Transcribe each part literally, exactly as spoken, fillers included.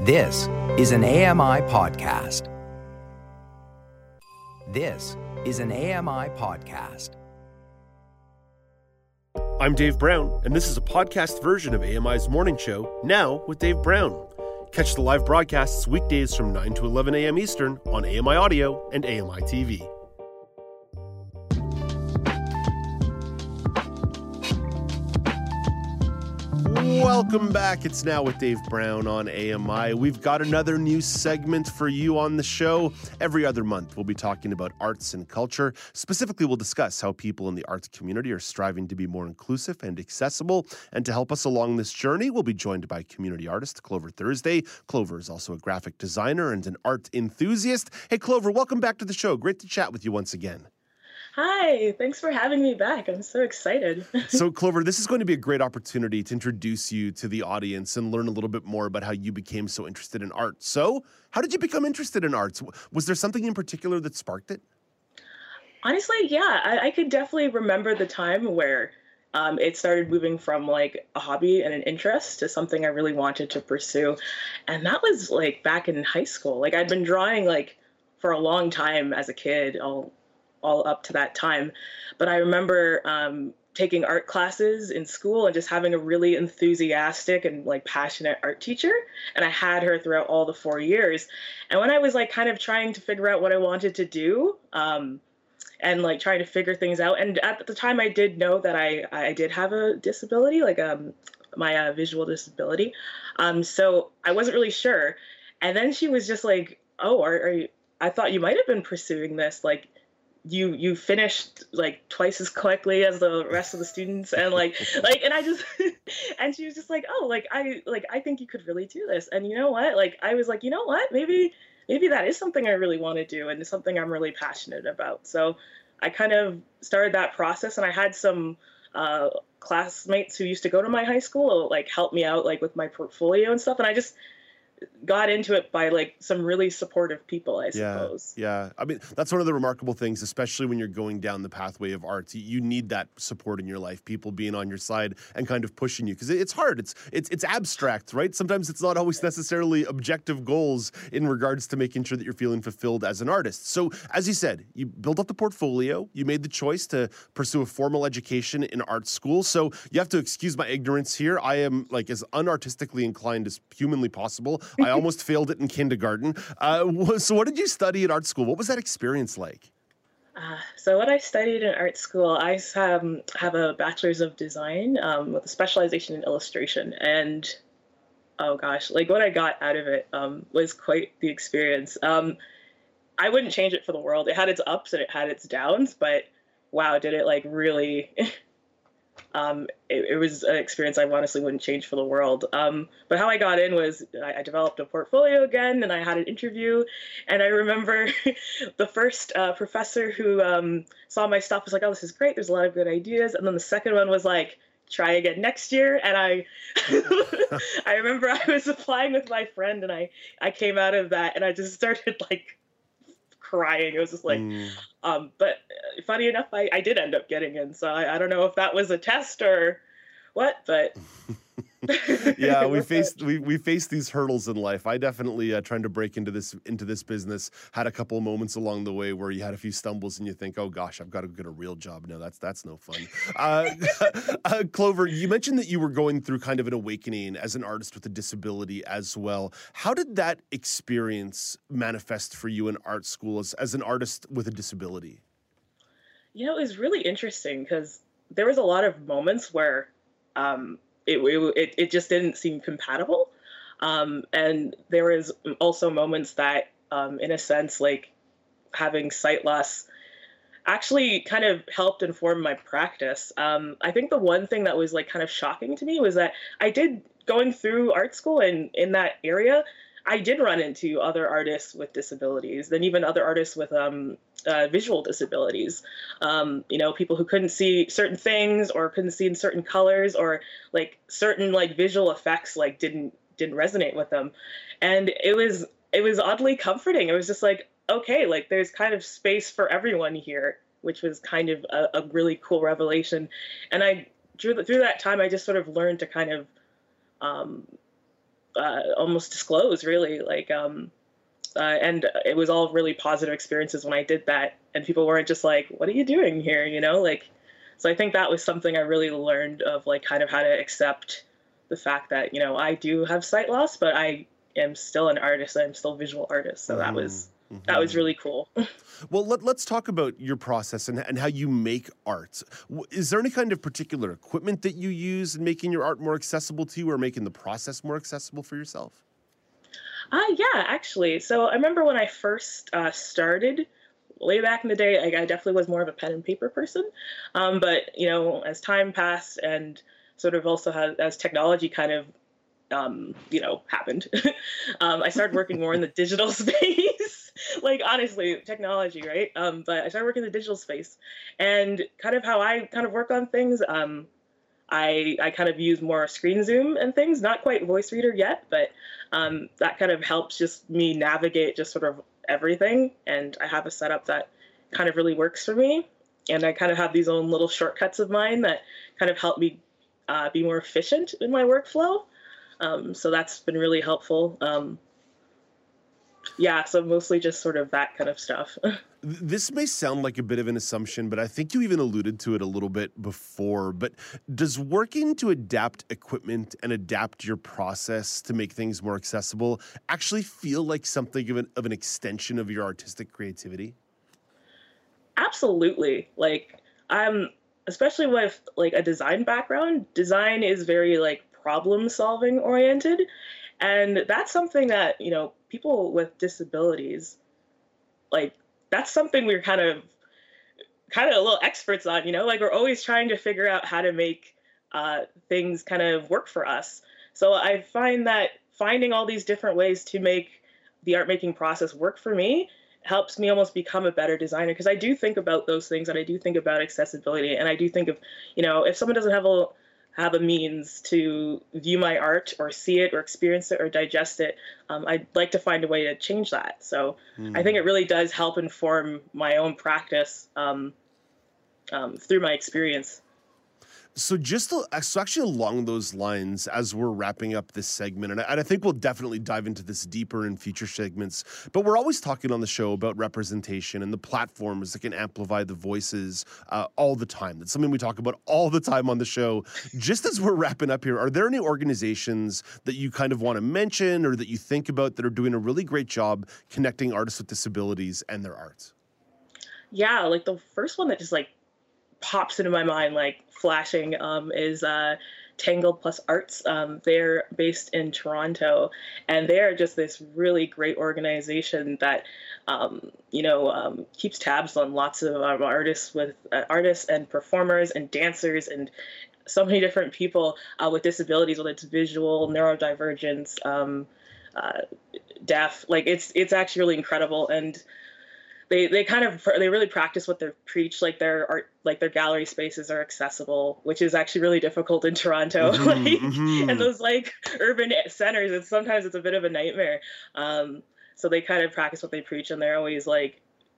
This is an A M I podcast. This is an A M I podcast. I'm Dave Brown, and this is a podcast version of A M I's Morning Show, Now with Dave Brown. Catch the live broadcasts weekdays from nine to eleven a.m. Eastern on A M I Audio and A M I T V. Welcome back. It's Now with Dave Brown on A M I. We've got another new segment for you on the show. Every other month, we'll be talking about arts and culture. Specifically, we'll discuss how people in the arts community are striving to be more inclusive and accessible. And to help us along this journey, we'll be joined by community artist Clover Thursday. Clover is also a graphic designer and an art enthusiast. Hey, Clover, welcome back to the show. Great to chat with you once again. Hi, thanks for having me back. I'm so excited. So, Clover, this is going to be a great opportunity to introduce you to the audience and learn a little bit more about how you became so interested in art. So, how did you become interested in arts? Was there something in particular that sparked it? Honestly, yeah, I, I could definitely remember the time where um, it started moving from like a hobby and an interest to something I really wanted to pursue. And that was like back in high school. Like I'd been drawing like for a long time as a kid, all all up to that time. But I remember um, taking art classes in school and just having a really enthusiastic and like passionate art teacher. And I had her throughout all the four years. And when I was like kind of trying to figure out what I wanted to do um, and like trying to figure things out. And at the time I did know that I, I did have a disability, like um, my uh, visual disability. Um, so I wasn't really sure. And then she was just like, oh, are, are you, I thought you might have been pursuing this. Like, you you finished like twice as quickly as the rest of the students, and like like and I just and she was just like, oh, like I like I think you could really do this. And you know what, like I was like, you know what, maybe maybe that is something I really want to do and it's something I'm really passionate about. So I kind of started that process, and I had some uh classmates who used to go to my high school like help me out like with my portfolio and stuff, and I just got into it by like some really supportive people, I suppose. Yeah, yeah. I mean, that's one of the remarkable things, especially when you're going down the pathway of arts. You need that support in your life, people being on your side and kind of pushing you, because it's hard. It's it's it's abstract, right? Sometimes it's not always necessarily objective goals in regards to making sure that you're feeling fulfilled as an artist. So, as you said, you built up the portfolio. You made the choice to pursue a formal education in art school. So you have to excuse my ignorance here. I am like as unartistically inclined as humanly possible. I almost failed it in kindergarten. Uh, so what did you study at art school? What was that experience like? Uh, so what I studied in art school, I um, have a bachelor's of design um, with a specialization in illustration. And oh gosh, like what I got out of it um, was quite the experience. Um, I wouldn't change it for the world. It had its ups and it had its downs, but wow, did it like really... Um, it, it was an experience I honestly wouldn't change for the world. Um, but how I got in was I, I developed a portfolio again, and I had an interview. And I remember the first uh, professor who um, saw my stuff was like, oh, this is great. There's a lot of good ideas. And then the second one was like, try again next year. And I I remember I was applying with my friend, and I, I came out of that, and I just started like crying. It was just like, mm. um, but funny enough, I, I did end up getting in. So I, I don't know if that was a test or what, but yeah, we faced we we faced these hurdles in life. I definitely uh, trying to break into this into this business had a couple of moments along the way where you had a few stumbles and you think, oh gosh, I've got to get a real job. No, that's that's no fun. Uh, uh, Clover, you mentioned that you were going through kind of an awakening as an artist with a disability as well. How did that experience manifest for you in art school as, as an artist with a disability? You know, it was really interesting because there was a lot of moments where um, it, it it just didn't seem compatible. Um, and there was also moments that, um, in a sense, like having sight loss actually kind of helped inform my practice. Um, I think the one thing that was like kind of shocking to me was that I did going through art school and in that area, I did run into other artists with disabilities, and even other artists with um, uh, visual disabilities. Um, you know, people who couldn't see certain things or couldn't see in certain colors, or like certain like visual effects like didn't didn't resonate with them. And it was it was oddly comforting. It was just like, okay, like there's kind of space for everyone here, which was kind of a, a really cool revelation. And I through through that time, I just sort of learned to kind of um, uh, almost disclose, really. Like, um, uh, and it was all really positive experiences when I did that, and people weren't just like, "What are you doing here?" You know, like. So I think that was something I really learned of, like, kind of how to accept the fact that, you know, I do have sight loss, but I am still an artist. I'm still a visual artist. So that was Mm-hmm. that was really cool. Well, let, let's talk about your process and, and how you make art. W- Is there any kind of particular equipment that you use in making your art more accessible to you, or making the process more accessible for yourself? Uh, yeah, actually. So I remember when I first uh, started, way back in the day, I, I definitely was more of a pen and paper person. Um, but, you know, as time passed and sort of also has, as technology kind of, um, you know, happened, um, I started working more in the digital space. Like, honestly, technology, right? Um, but I started working in the digital space, and kind of how I kind of work on things. Um, I I kind of use more screen zoom and things, not quite voice reader yet, but um, that kind of helps just me navigate just sort of everything. And I have a setup that kind of really works for me. And I kind of have these own little shortcuts of mine that kind of help me uh, be more efficient in my workflow. Um, so that's been really helpful. Um, yeah, so mostly just sort of that kind of stuff. This may sound like a bit of an assumption, but I think you even alluded to it a little bit before. But does working to adapt equipment and adapt your process to make things more accessible actually feel like something of an, of an extension of your artistic creativity? Absolutely. Like, I'm especially with like a design background, design is very like problem solving oriented. And that's something that, you know, people with disabilities, like, that's something we're kind of kind of a little experts on, you know, like we're always trying to figure out how to make uh, things kind of work for us. So I find that finding all these different ways to make the art making process work for me helps me almost become a better designer, because I do think about those things, and I do think about accessibility, and I do think of, you know, if someone doesn't have a have a means to view my art or see it or experience it or digest it, um, I'd like to find a way to change that. So Mm. I think it really does help inform my own practice um, um, through my experience. So just to, so actually along those lines, as we're wrapping up this segment, and I, and I think we'll definitely dive into this deeper in future segments, but we're always talking on the show about representation and the platforms that can amplify the voices uh, all the time. That's something we talk about all the time on the show. Just as we're wrapping up here, are there any organizations that you kind of want to mention or that you think about that are doing a really great job connecting artists with disabilities and their arts? Yeah, like the first one that just like pops into my mind, like flashing, um, is uh, Tangled Plus Arts. Um, they're based in Toronto, and they are just this really great organization that, um, you know, um, keeps tabs on lots of um, artists with uh, artists and performers and dancers and so many different people uh, with disabilities, whether it's visual, neurodivergence, um, uh, deaf. Like it's it's actually really incredible. And they they kind of they really practice what they preach. Like their art, like their gallery spaces are accessible, which is actually really difficult in Toronto. Mhm, like mhm. and those like urban centers, it's sometimes it's a bit of a nightmare. Um, so they kind of practice what they preach, and they're always like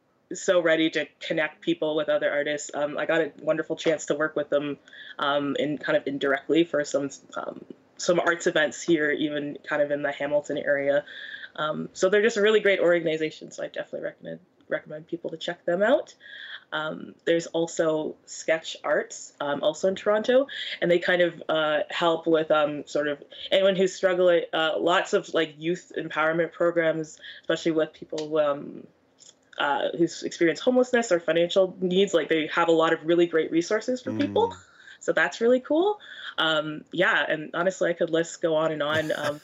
so ready to connect people with other artists. Um, I got a wonderful chance to work with them um, in kind of indirectly for some um, some arts events here, even kind of in the Hamilton area. Um, so they're just a really great organization. So I definitely recommend recommend people to check them out. Um, there's also Sketch Arts, um, also in Toronto, and they kind of uh, help with um, sort of anyone who's struggling. Uh, lots of like youth empowerment programs, especially with people who, um, uh, who's experience homelessness or financial needs. Like they have a lot of really great resources for people. Mm. So that's really cool. Um, yeah, and honestly, I could list go on and on. Um,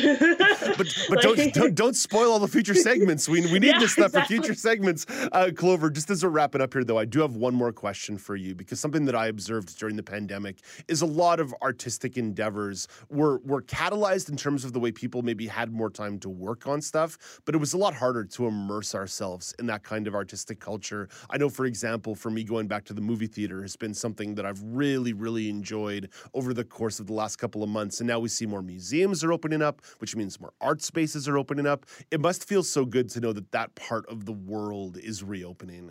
but but don't, like- don't don't spoil all the future segments. We we need Yeah, this stuff exactly. for future segments. Uh, Clover, just as we're wrapping up here, though, I do have one more question for you, because something that I observed during the pandemic is a lot of artistic endeavors were were catalyzed in terms of the way people maybe had more time to work on stuff, but it was a lot harder to immerse ourselves in that kind of artistic culture. I know, for example, for me, going back to the movie theater has been something that I've really, really enjoyed over the course of the last couple of months. And now we see more museums are opening up, which means more art spaces are opening up. It must feel so good to know that that part of the world is reopening.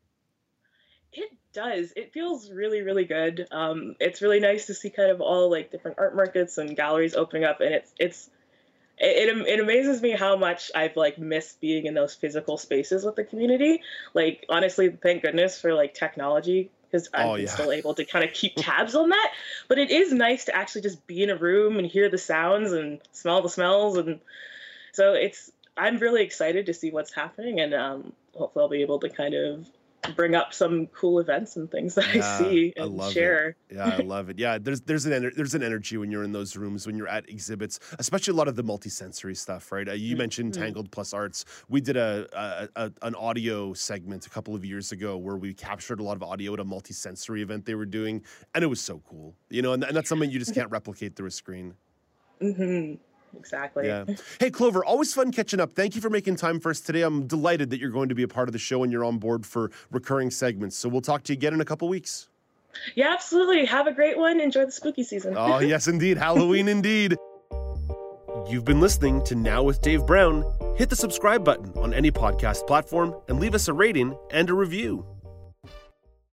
It does. It feels really, really good. Um, it's really nice to see kind of all like different art markets and galleries opening up, and it's it's it, it it amazes me how much I've like missed being in those physical spaces with the community. Like honestly, thank goodness for like technology, because I'm Oh, yeah. still able to kind of keep tabs on that. But it is nice to actually just be in a room and hear the sounds and smell the smells, and so it's I'm really excited to see what's happening, and um, hopefully I'll be able to kind of bring up some cool events and things that Yeah, I see I and love share. it. Yeah, I love it. Yeah, there's there's an ener- there's an energy when you're in those rooms, when you're at exhibits, especially a lot of the multisensory stuff, right? Uh, you mentioned Mhm. Tangled Plus Arts. We did a, a, a an audio segment a couple of years ago where we captured a lot of audio at a multisensory event they were doing, and it was so cool, you know. And, and that's something you just can't replicate through a screen. hmm Exactly. Yeah. Hey, Clover, always fun catching up. Thank you for making time for us today. I'm delighted that you're going to be a part of the show and you're on board for recurring segments. So we'll talk to you again in a couple weeks. Yeah, absolutely. Have a great one. Enjoy the spooky season. Oh, yes, indeed. Halloween, indeed. You've been listening to Now with Dave Brown. Hit the subscribe button on any podcast platform and leave us a rating and a review.